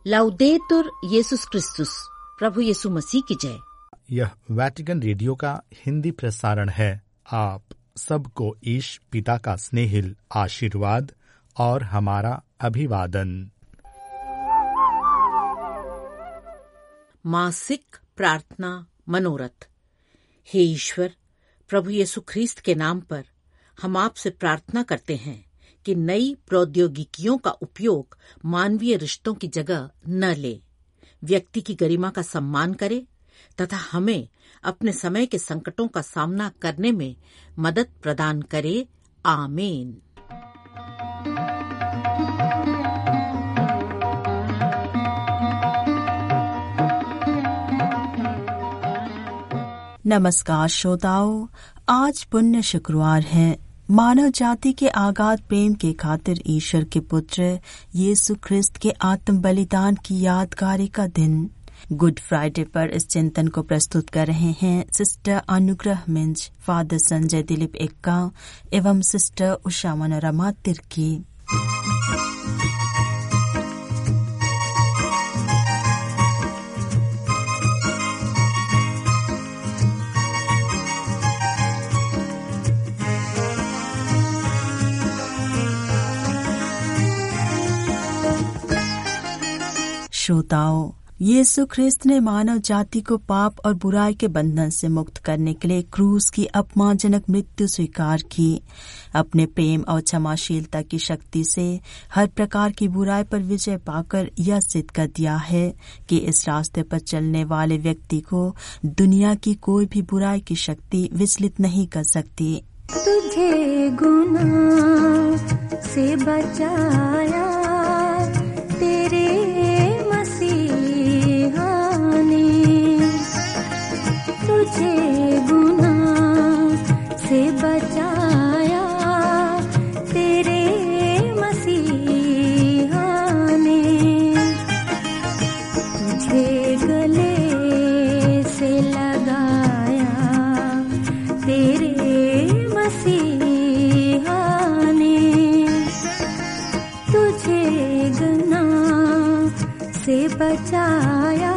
लाउदेतुर येसुस क्रिस्तुस, प्रभु यीशु मसीह की जय। यह वैटिकन रेडियो का हिंदी प्रसारण है। आप सबको ईश पिता का स्नेहिल आशीर्वाद और हमारा अभिवादन। मासिक प्रार्थना मनोरथ। हे ईश्वर, प्रभु यीशु ख्रीस्त के नाम पर हम आपसे प्रार्थना करते हैं कि नई प्रौद्योगिकियों का उपयोग मानवीय रिश्तों की जगह न ले, व्यक्ति की गरिमा का सम्मान करे तथा हमें अपने समय के संकटों का सामना करने में मदद प्रदान करे। आमीन। नमस्कार श्रोताओं, आज पुण्य शुक्रवार है। मानव जाति के आगाध प्रेम के खातिर ईश्वर के पुत्र यीशु ख्रिस्त के आत्म बलिदान की यादगारी का दिन। गुड फ्राइडे पर इस चिंतन को प्रस्तुत कर रहे हैं सिस्टर अनुग्रह मिंज, फादर संजय दिलीप एक्का एवं सिस्टर उषा मनोरमा तिर्की। श्रोताओं, यीशु ख्रिस्त ने मानव जाति को पाप और बुराई के बंधन से मुक्त करने के लिए क्रूस की अपमानजनक मृत्यु स्वीकार की। अपने प्रेम और क्षमाशीलता की शक्ति से हर प्रकार की बुराई पर विजय पाकर यह सिद्ध कर दिया है कि इस रास्ते पर चलने वाले व्यक्ति को दुनिया की कोई भी बुराई की शक्ति विचलित नहीं कर सकती। तुझे गुनाह से बचाया तेरे तुझे गुनाह से बचाया तेरे मसीहा ने, तुझे गले से लगाया तेरे मसीहा ने, तुझे गुनाह से बचाया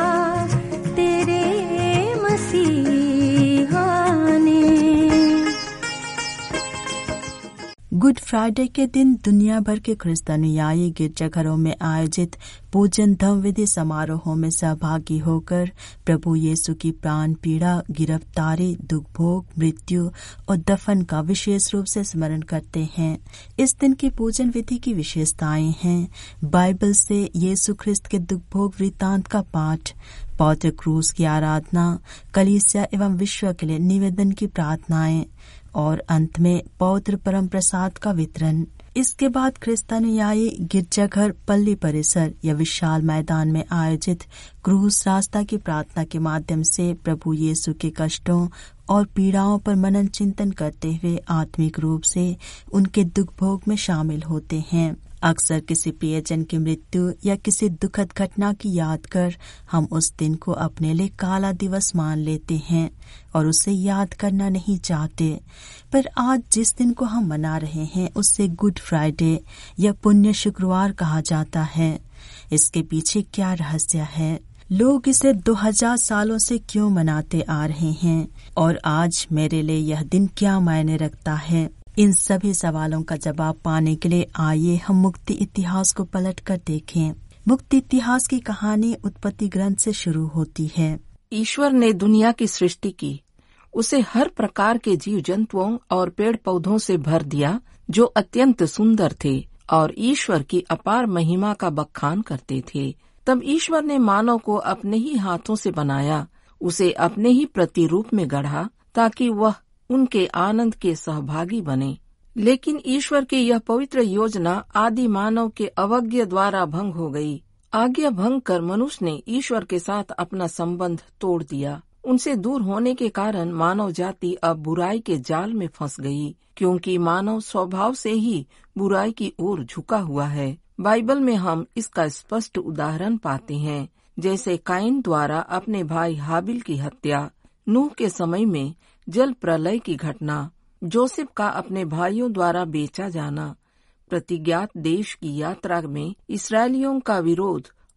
गुड फ्राइडे के दिन दुनिया भर के ख्रिस्त अनुयायी गिरजाघरों में आयोजित पूजन धम विधि समारोहों में सहभागी होकर प्रभु यीशु की प्राण पीड़ा, गिरफ्तारी, दुख भोग, मृत्यु और दफन का विशेष रूप से स्मरण करते हैं। इस दिन की पूजन विधि की विशेषताएं हैं: बाइबल से यीशु ख्रिस्त के दुख भोग वृत्तांत का पाठ, पवित्र क्रूस की आराधना, कलीसिया एवं विश्व के लिए निवेदन की प्रार्थनाएं और अंत में पवित्र परम प्रसाद का वितरण। इसके बाद ख्रिस्त अनुयायी गिरजाघर, पल्ली परिसर या विशाल मैदान में आयोजित क्रूस रास्ता की प्रार्थना के माध्यम से प्रभु यीशु के कष्टों और पीड़ाओं पर मनन चिंतन करते हुए आत्मिक रूप से उनके दुख भोग में शामिल होते हैं। अक्सर किसी प्रियजन की मृत्यु या किसी दुखद घटना की याद कर हम उस दिन को अपने लिए काला दिवस मान लेते हैं और उसे याद करना नहीं चाहते। पर आज जिस दिन को हम मना रहे हैं उसे गुड फ्राइडे या पुण्य शुक्रवार कहा जाता है। इसके पीछे क्या रहस्य है? लोग इसे 2000 सालों से क्यों मनाते आ रहे हैं और आज मेरे लिए यह दिन क्या मायने रखता है? इन सभी सवालों का जवाब पाने के लिए आइए हम मुक्ति इतिहास को पलट कर देखें। मुक्ति इतिहास की कहानी उत्पत्ति ग्रंथ से शुरू होती है। ईश्वर ने दुनिया की सृष्टि की, उसे हर प्रकार के जीव जंतुओं और पेड़ पौधों से भर दिया जो अत्यंत सुंदर थे और ईश्वर की अपार महिमा का बखान करते थे। तब ईश्वर ने मानव को अपने ही हाथों से बनाया, उसे अपने ही प्रतिरूप में गढ़ा ताकि वह उनके आनंद के सहभागी बने। लेकिन ईश्वर की यह पवित्र योजना आदि मानव के अवज्ञा द्वारा भंग हो गई। आज्ञा भंग कर मनुष्य ने ईश्वर के साथ अपना संबंध तोड़ दिया। उनसे दूर होने के कारण मानव जाति अब बुराई के जाल में फंस गई, क्योंकि मानव स्वभाव से ही बुराई की ओर झुका हुआ है। बाइबल में हम इसका स्पष्ट उदाहरण पाते हैं, जैसे काइन द्वारा अपने भाई हाबिल की हत्या, नूह के समय में जल प्रलय की घटना, जोसेफ का अपने भाइयों द्वारा बेचा जाना, प्रतिज्ञात देश की यात्रा में इस्राएलियों का विरोध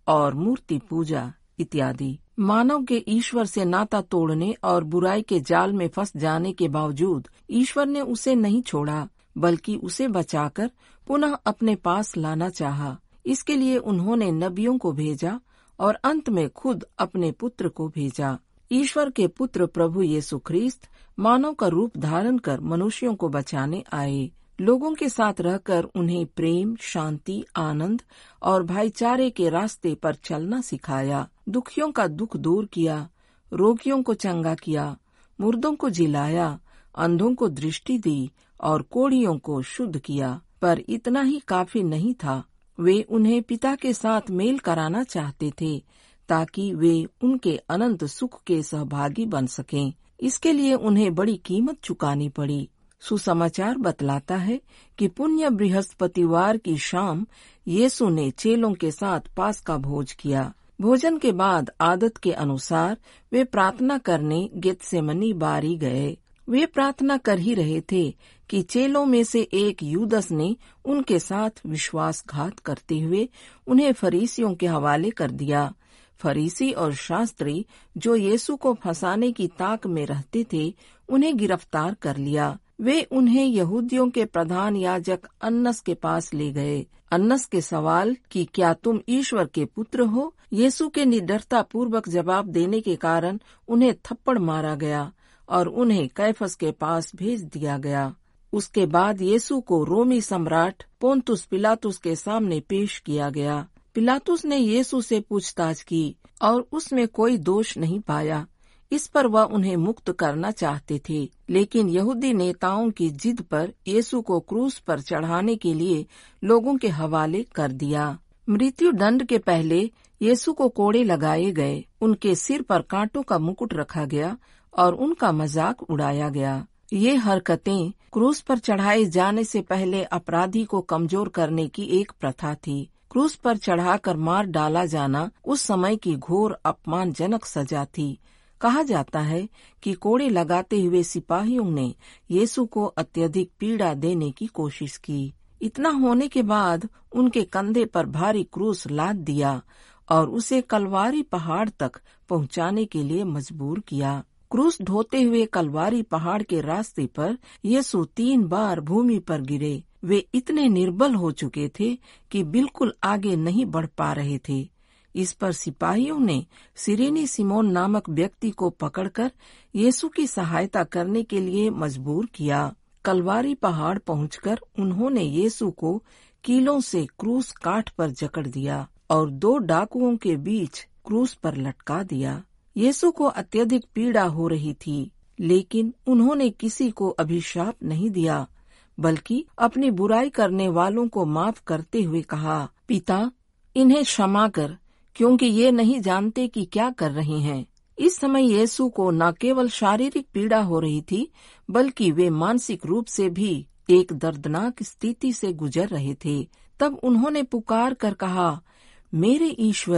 और मूर्ति पूजा इत्यादि। मानव के ईश्वर से नाता तोड़ने और बुराई के जाल में फंस जाने के बावजूद ईश्वर ने उसे नहीं छोड़ा, बल्कि उसे बचाकर पुनः अपने पास लाना चाहा। इसके लिए उन्होंने नबियों को भेजा और अंत में खुद अपने पुत्र को भेजा। ईश्वर के पुत्र प्रभु यीशु ख्रीस्त मानव का रूप धारण कर मनुष्यों को बचाने आए। लोगों के साथ रहकर उन्हें प्रेम, शांति, आनंद और भाईचारे के रास्ते पर चलना सिखाया। दुखियों का दुख दूर किया, रोगियों को चंगा किया, मुर्दों को जिलाया, अंधों को दृष्टि दी और कोढ़ियों को शुद्ध किया। पर इतना ही काफी नहीं था। वे उन्हें पिता के साथ मेल कराना चाहते थे ताकि वे उनके अनंत सुख के सहभागी बन सकें। इसके लिए उन्हें बड़ी कीमत चुकानी पड़ी। सुसमाचार बतलाता है कि पुण्य बृहस्पतिवार की शाम यीशु ने चेलों के साथ पास का भोज किया। भोजन के बाद आदत के अनुसार वे प्रार्थना करने गेतसेमनी बारी गए। वे प्रार्थना कर ही रहे थे कि चेलों में से एक यूदस ने उनके साथ विश्वासघात करते हुए उन्हें फरीसियों के हवाले कर दिया। फरीसी और शास्त्री जो यीशु को फंसाने की ताक में रहते थे, उन्हें गिरफ्तार कर लिया। वे उन्हें यहूदियों के प्रधान याजक अन्नस के पास ले गए। अन्नस के सवाल कि क्या तुम ईश्वर के पुत्र हो, यीशु के निडरता पूर्वक जवाब देने के कारण उन्हें थप्पड़ मारा गया और उन्हें कैफस के पास भेज दिया गया। उसके बाद यीशु को रोमी सम्राट पोंतुस पिलातुस के सामने पेश किया गया। पिलातुस ने यीशु से पूछताछ की और उसमें कोई दोष नहीं पाया। इस पर वह उन्हें मुक्त करना चाहते थे, लेकिन यहूदी नेताओं की जिद पर यीशु को क्रूस पर चढ़ाने के लिए लोगों के हवाले कर दिया। मृत्यु दंड के पहले यीशु को कोड़े लगाए गए, उनके सिर पर कांटों का मुकुट रखा गया और उनका मजाक उड़ाया गया। ये हरकतें क्रूस पर चढ़ाए जाने से पहले अपराधी को कमजोर करने की एक प्रथा थी। क्रूस पर चढ़ाकर मार डाला जाना उस समय की घोर अपमानजनक सजा थी। कहा जाता है कि कोड़े लगाते हुए सिपाहियों ने यीशु को अत्यधिक पीड़ा देने की कोशिश की। इतना होने के बाद उनके कंधे पर भारी क्रूस लाद दिया और उसे कलवारी पहाड़ तक पहुंचाने के लिए मजबूर किया। क्रूस ढोते हुए कलवारी पहाड़ के रास्ते पर यीशु 3 बार भूमि पर गिरे। वे इतने निर्बल हो चुके थे कि बिल्कुल आगे नहीं बढ़ पा रहे थे। इस पर सिपाहियों ने सिरेनी सिमोन नामक व्यक्ति को पकड़कर यीशु की सहायता करने के लिए मजबूर किया। कलवारी पहाड़ पहुंचकर उन्होंने यीशु को कीलों से क्रूस काठ पर जकड़ दिया और 2 डाकुओं के बीच क्रूस पर लटका दिया। यीशु को अत्यधिक पीड़ा हो रही थी, लेकिन उन्होंने किसी को अभिशाप नहीं दिया, बल्कि अपनी बुराई करने वालों को माफ करते हुए कहा, पिता, इन्हें क्षमा कर, क्योंकि ये नहीं जानते कि क्या कर रहे हैं। इस समय यीशु को न केवल शारीरिक पीड़ा हो रही थी, बल्कि वे मानसिक रूप से भी एक दर्दनाक स्थिति से गुजर रहे थे। तब उन्होंने पुकार कर कहा, मेरे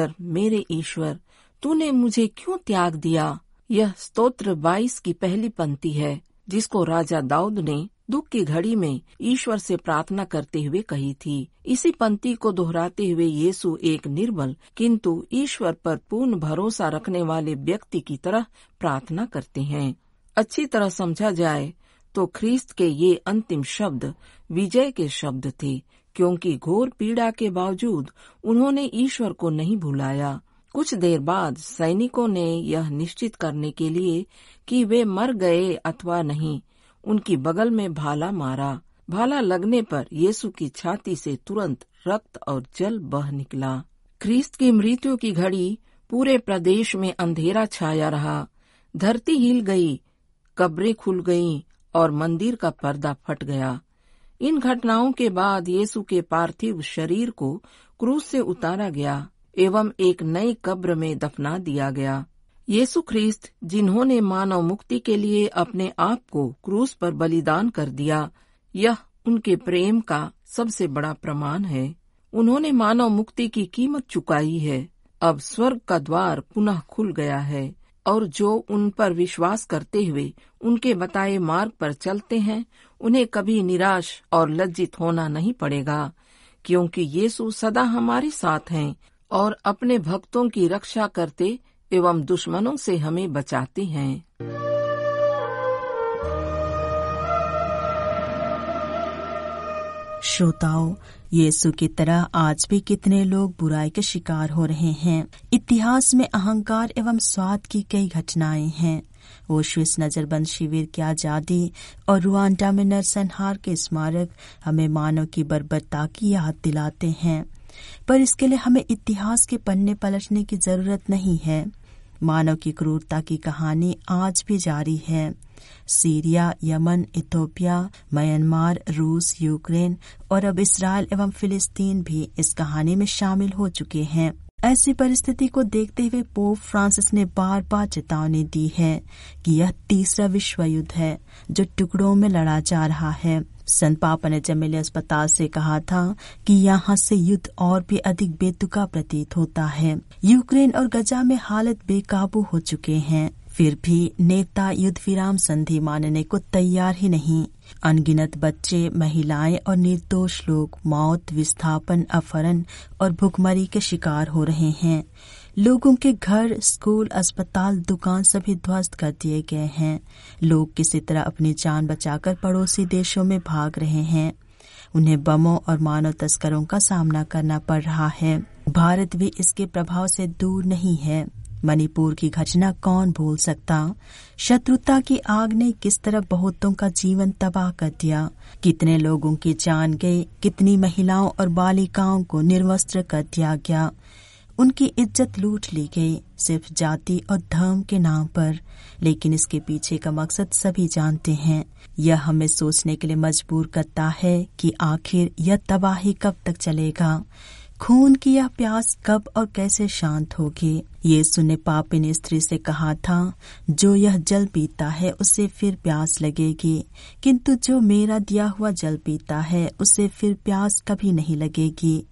ईश्वर, तूने मुझे क्यों त्याग दिया। यह स्तोत्र 22 की पहली पंक्ति है, जिसको राजा दाऊद ने दुख की घड़ी में ईश्वर से प्रार्थना करते हुए कही थी। इसी पंक्ति को दोहराते हुए यीशु एक निर्बल किंतु ईश्वर पर पूर्ण भरोसा रखने वाले व्यक्ति की तरह प्रार्थना करते हैं। अच्छी तरह समझा जाए तो ख्रीस्त के ये अंतिम शब्द विजय के शब्द थे, क्योंकि घोर पीड़ा के बावजूद उन्होंने ईश्वर को नहीं भुलाया। कुछ देर बाद सैनिकों ने यह निश्चित करने के लिए कि वे मर गए अथवा नहीं, उनकी बगल में भाला मारा। भाला लगने पर यीशु की छाती से तुरंत रक्त और जल बह निकला। ख्रीस्त की मृत्यु की घड़ी पूरे प्रदेश में अंधेरा छाया रहा। धरती हिल गई, कब्रें खुल गईं और मंदिर का पर्दा फट गया। इन घटनाओं के बाद यीशु के पार्थिव शरीर को क्रूस से उतारा गया एवं एक नई कब्र में दफना दिया गया। यीशु ख्रीस्त, जिन्होंने मानव मुक्ति के लिए अपने आप को क्रूस पर बलिदान कर दिया, यह उनके प्रेम का सबसे बड़ा प्रमाण है। उन्होंने मानव मुक्ति की कीमत चुकाई है। अब स्वर्ग का द्वार पुनः खुल गया है और जो उन पर विश्वास करते हुए उनके बताए मार्ग पर चलते हैं, उन्हें कभी निराश और लज्जित होना नहीं पड़ेगा, क्योंकि यीशु सदा हमारे साथ हैं और अपने भक्तों की रक्षा करते एवं दुश्मनों से हमें बचाते हैं। श्रोताओं, यीशु की तरह आज भी कितने लोग बुराई के शिकार हो रहे हैं। इतिहास में अहंकार एवं स्वार्थ की कई घटनाएं हैं। ओश्विट्ज़ नजरबंद शिविर की आजादी और रुआंडा में नरसंहार के स्मारक हमें मानव की बर्बरता की याद दिलाते हैं, पर इसके लिए हमें इतिहास के पन्ने पलटने की जरूरत नहीं है। मानव की क्रूरता की कहानी आज भी जारी है। सीरिया, यमन, इथियोपिया, म्यांमार, रूस, यूक्रेन और अब इसराइल एवं फिलिस्तीन भी इस कहानी में शामिल हो चुके हैं। ऐसी परिस्थिति को देखते हुए पोप फ्रांसिस ने बार बार चेतावनी दी है कि यह तीसरा विश्व युद्ध है जो टुकड़ों में लड़ा जा रहा है। संत पापा ने जमेली अस्पताल से कहा था कि यहाँ से युद्ध और भी अधिक बेतुका प्रतीत होता है। यूक्रेन और गजा में हालत बेकाबू हो चुके हैं, फिर भी नेता युद्ध विराम संधि मानने को तैयार ही नहीं। अनगिनत बच्चे, महिलाएं और निर्दोष लोग मौत, विस्थापन, अपहरण और भुखमरी के शिकार हो रहे हैं। लोगों के घर, स्कूल, अस्पताल, दुकान सभी ध्वस्त कर दिए गए हैं। लोग किसी तरह अपनी जान बचाकर पड़ोसी देशों में भाग रहे हैं। उन्हें बमों और मानव तस्करों का सामना करना पड़ रहा है। भारत भी इसके प्रभाव से दूर नहीं है। मणिपुर की घटना कौन भूल सकता। शत्रुता की आग ने किस तरह बहुतों का जीवन तबाह कर दिया। कितने लोगों की जान गई, कितनी महिलाओं और बालिकाओं को निर्वस्त्र कर दिया गया। उनकी इज्जत लूट ली गई सिर्फ जाति और धर्म के नाम पर। लेकिन इसके पीछे का मकसद सभी जानते हैं। यह हमें सोचने के लिए मजबूर करता है कि आखिर यह तबाही कब तक चलेगा। खून की यह प्यास कब और कैसे शांत होगी। यीशु ने पापिन स्त्री से कहा था, जो यह जल पीता है उसे फिर प्यास लगेगी, किंतु जो मेरा दिया हुआ जल पीता है उसे फिर प्यास कभी नहीं लगेगी।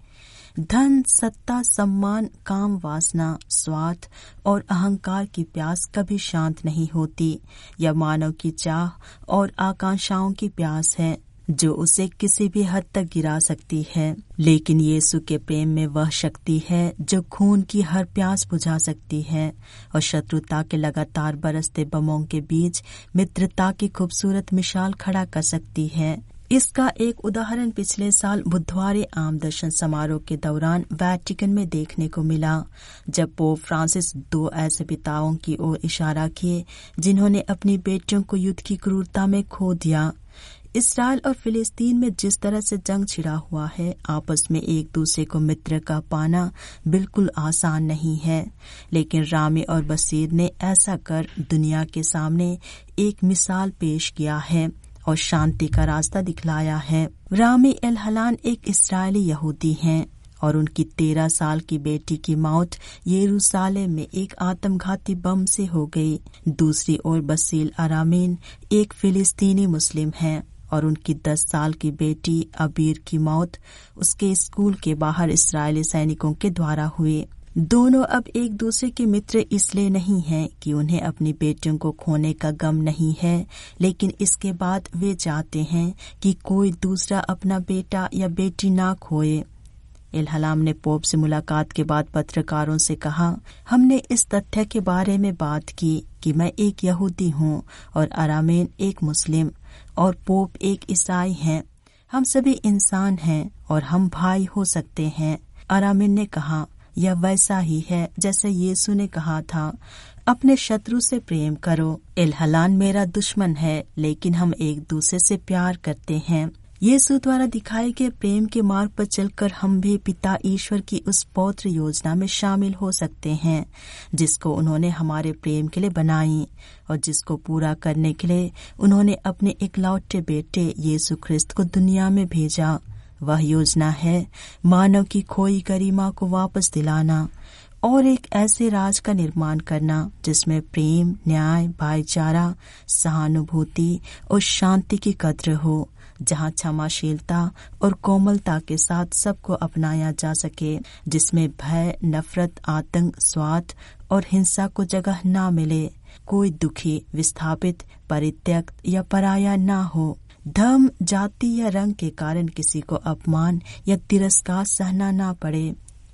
धन, सत्ता, सम्मान, काम, वासना, स्वार्थ और अहंकार की प्यास कभी शांत नहीं होती। यह मानव की चाह और आकांक्षाओं की प्यास है जो उसे किसी भी हद तक गिरा सकती है। लेकिन यीशु के प्रेम में वह शक्ति है जो खून की हर प्यास बुझा सकती है और शत्रुता के लगातार बरसते बमों के बीच मित्रता की खूबसूरत मिसाल खड़ा कर सकती है। इसका एक उदाहरण पिछले साल बुधवार आम दर्शन समारोह के दौरान वेटिकन में देखने को मिला, जब पोप फ्रांसिस दो ऐसे पिताओं की ओर इशारा किए जिन्होंने अपनी बेटियों को युद्ध की क्रूरता में खो दिया। इसराइल और फिलिस्तीन में जिस तरह से जंग छिड़ा हुआ है, आपस में एक दूसरे को मित्र का पाना बिल्कुल आसान नहीं है। लेकिन रामी और बसीर ने ऐसा कर दुनिया के सामने एक मिसाल पेश किया है और शांति का रास्ता दिखलाया है। रामी एल हलान एक इस्राएली यहूदी हैं और उनकी 13 साल की बेटी की मौत यरूशलेम में एक आत्मघाती बम से हो गई। दूसरी ओर बसील अरामीन एक फिलिस्तीनी मुस्लिम हैं और उनकी 10 साल की बेटी अबीर की मौत उसके स्कूल के बाहर इस्राएली सैनिकों के द्वारा हुई। दोनों अब एक दूसरे के मित्र इसलिए नहीं हैं कि उन्हें अपनी बेटियों को खोने का गम नहीं है, लेकिन इसके बाद वे चाहते हैं कि कोई दूसरा अपना बेटा या बेटी ना खोए। एल हलाम ने पोप से मुलाकात के बाद पत्रकारों से कहा, हमने इस तथ्य के बारे में बात की कि मैं एक यहूदी हूँ और अरामेन एक मुस्लिम और पोप एक ईसाई हैं। हम सभी इंसान हैं और हम भाई हो सकते हैं। अरामेन ने कहा, यह वैसा ही है जैसे यीशु ने कहा था, अपने शत्रु से प्रेम करो। एल हलान मेरा दुश्मन है, लेकिन हम एक दूसरे से प्यार करते हैं। यीशु द्वारा दिखाए गए प्रेम के मार्ग पर चलकर हम भी पिता ईश्वर की उस पौत्र योजना में शामिल हो सकते हैं जिसको उन्होंने हमारे प्रेम के लिए बनाई और जिसको पूरा करने के लिए उन्होंने अपने इकलौते बेटे यीशु ख्रिस्त को दुनिया में भेजा। वह योजना है मानव की खोई गरिमा को वापस दिलाना और एक ऐसे राज का निर्माण करना जिसमें प्रेम, न्याय, भाईचारा, सहानुभूति और शांति की कद्र हो, जहाँ क्षमाशीलता और कोमलता के साथ सबको अपनाया जा सके, जिसमें भय, नफरत, आतंक, स्वार्थ और हिंसा को जगह ना मिले, कोई दुखी, विस्थापित, परित्यक्त या पराया ना हो, धर्म, जाति या रंग के कारण किसी को अपमान या तिरस्कार सहना ना पड़े।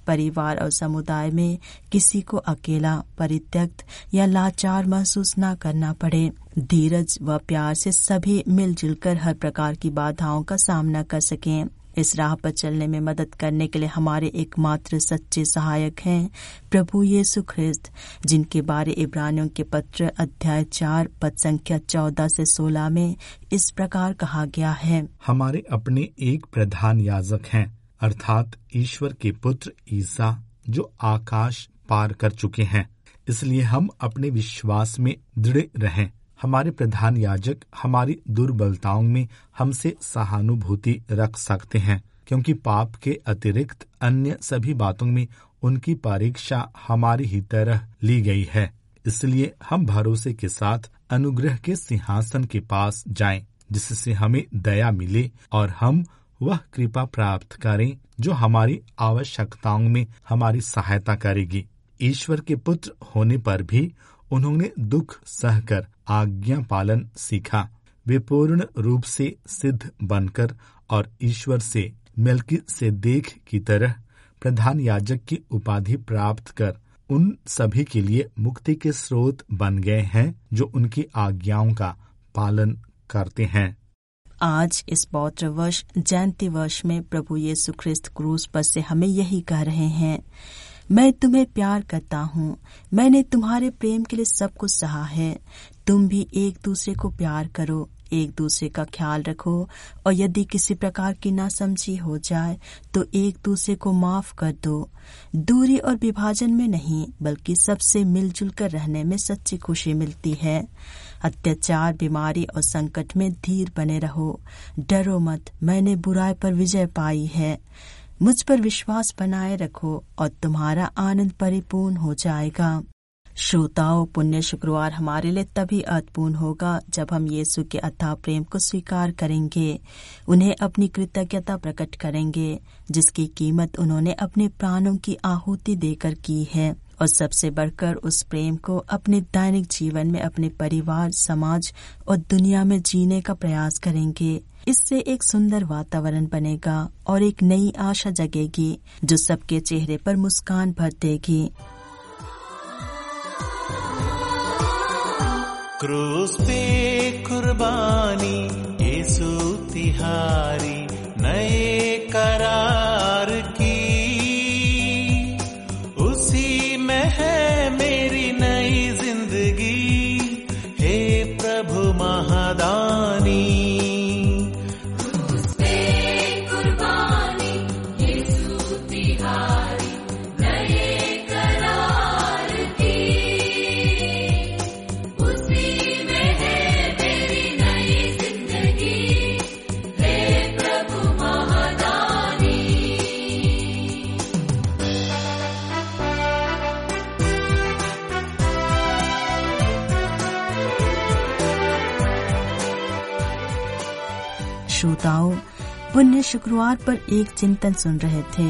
परिवार और समुदाय में किसी को अकेला, परित्यक्त या लाचार महसूस न करना पड़े। धीरज व प्यार से सभी मिलजुल कर हर प्रकार की बाधाओं का सामना कर सकें। इस राह पर चलने में मदद करने के लिए हमारे एकमात्र सच्चे सहायक हैं प्रभु यीशु ख्रिस्त, जिनके बारे इब्रानियों के पत्र अध्याय 4 पद संख्या 14 से 16 में इस प्रकार कहा गया है। हमारे अपने एक प्रधान याजक हैं, अर्थात ईश्वर के पुत्र ईसा, जो आकाश पार कर चुके हैं। इसलिए हम अपने विश्वास में दृढ़ रहें। हमारे प्रधान याजक हमारी दुर्बलताओं में हमसे सहानुभूति रख सकते हैं, क्योंकि पाप के अतिरिक्त अन्य सभी बातों में उनकी परीक्षा हमारी ही तरह ली गई है। इसलिए हम भरोसे के साथ अनुग्रह के सिंहासन के पास जाएं, जिससे हमें दया मिले और हम वह कृपा प्राप्त करें जो हमारी आवश्यकताओं में हमारी सहायता करेगी। ईश्वर के पुत्र होने पर भी उन्होंने दुख सहकर आज्ञा पालन सीखा। वे पूर्ण रूप से सिद्ध बनकर और ईश्वर से मेल्किसेदेक की तरह प्रधान याजक की उपाधि प्राप्त कर उन सभी के लिए मुक्ति के स्रोत बन गए हैं जो उनकी आज्ञाओं का पालन करते हैं। आज इस पवित्र वर्ष जयंती वर्ष में प्रभु यीशु ख्रिस्त क्रूस पर से हमें यही कह रहे हैं, मैं तुम्हें प्यार करता हूँ, मैंने तुम्हारे प्रेम के लिए सब कुछ सहा है। तुम भी एक दूसरे को प्यार करो, एक दूसरे का ख्याल रखो, और यदि किसी प्रकार की नासमझी हो जाए तो एक दूसरे को माफ कर दो। दूरी और विभाजन में नहीं, बल्कि सबसे मिलजुल कर रहने में सच्ची खुशी मिलती है। अत्याचार, बीमारी और संकट में धीर बने रहो। डरो मत, मैंने बुराई पर विजय पाई है। मुझ पर विश्वास बनाए रखो और तुम्हारा आनंद परिपूर्ण हो जाएगा। श्रोताओं, पुण्य शुक्रवार हमारे लिए तभी अर्थपूर्ण होगा जब हम यीशु के अथाह प्रेम को स्वीकार करेंगे, उन्हें अपनी कृतज्ञता प्रकट करेंगे, जिसकी कीमत उन्होंने अपने प्राणों की आहुति देकर की है, और सबसे बढ़कर उस प्रेम को अपने दैनिक जीवन में अपने परिवार, समाज और दुनिया में जीने का प्रयास करेंगे। इससे एक सुंदर वातावरण बनेगा और एक नई आशा जगेगी जो सबके चेहरे पर मुस्कान भर देगी। क्रूस पे कुर्बानी यीशु तिहारी नए करार की, उसी में है मेरी नई जिंदगी, हे प्रभु महादानी। क्रूस पे कुर्बानी यीशु तिहारी नए करार की, उसी में है मेरी नई जिंदगी, हे प्रभु महादानी। श्रोताओं, पुण्य शुक्रवार पर एक चिंतन सुन रहे थे।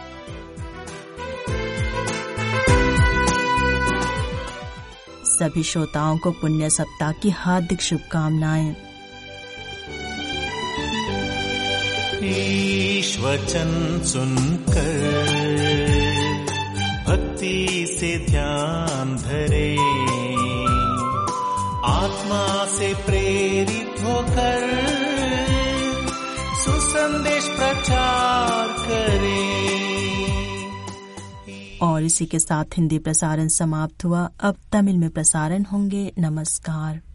सभी श्रोताओं को पुण्य सप्ताह की हार्दिक शुभकामनाएं। ईश वचन सुनकर भक्ति से ध्यान धरे, आत्मा से प्रेरित होकर सुसंदेश प्रचार करें। और इसी के साथ हिंदी प्रसारण समाप्त हुआ। अब तमिल में प्रसारण होंगे। नमस्कार।